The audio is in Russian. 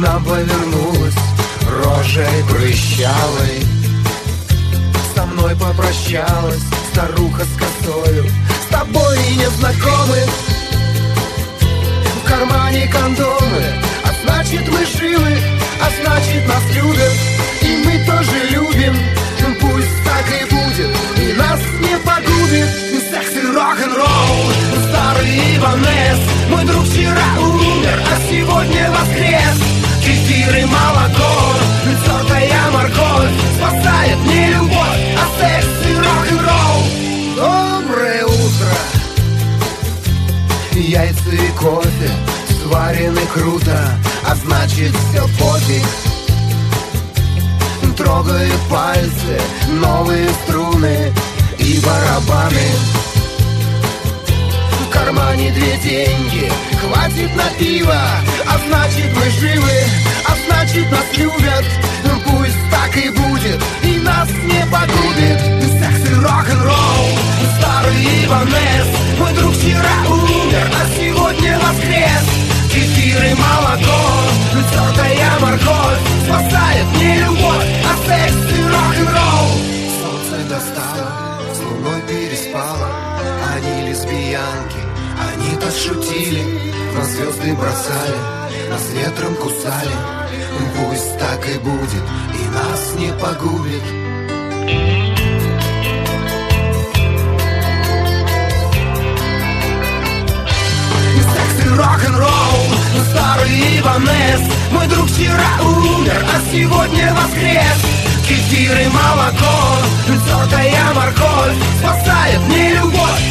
нам повернулась рожей прыщавой. Со мной попрощалась старуха с косою. С тобой не знакомы, в кармане кондомы. А значит мы живы, а значит нас любят. И мы тоже любим, пусть так и будет. И нас не погубит секс и рок-н-ролл. Старый Иванес, мой друг вчера умер, а сегодня воскрес. Кефир и молоко, тертая морковь спасает не любовь, а секс и рок-н-ролл. Доброе утро. Яйца и кофе сварены круто, а значит все пофиг. Трогаю пальцы, новые струны и барабаны. В кармане 2 деньги, хватит на пиво. А значит мы живы, а значит нас любят. Пусть так и будет, и нас не погубит секс и рок-н-ролл. Старый Иванес, мой друг вчера умер, а сегодня воскрес. Кефир и молоко, тертая морковь спасает не любовь, а секс и рок-н-ролл. Солнце достало, с луной переспало. Они лесбиянки, они так шутили, на звезды бросали, нас ветром кусали. Пусть так и будет, и нас не погубит. Секс и рок-н-ролл, старый Иванес, мой друг вчера умер, а сегодня воскрес. Кефир и молоко, тертая морковь спасает не любовь,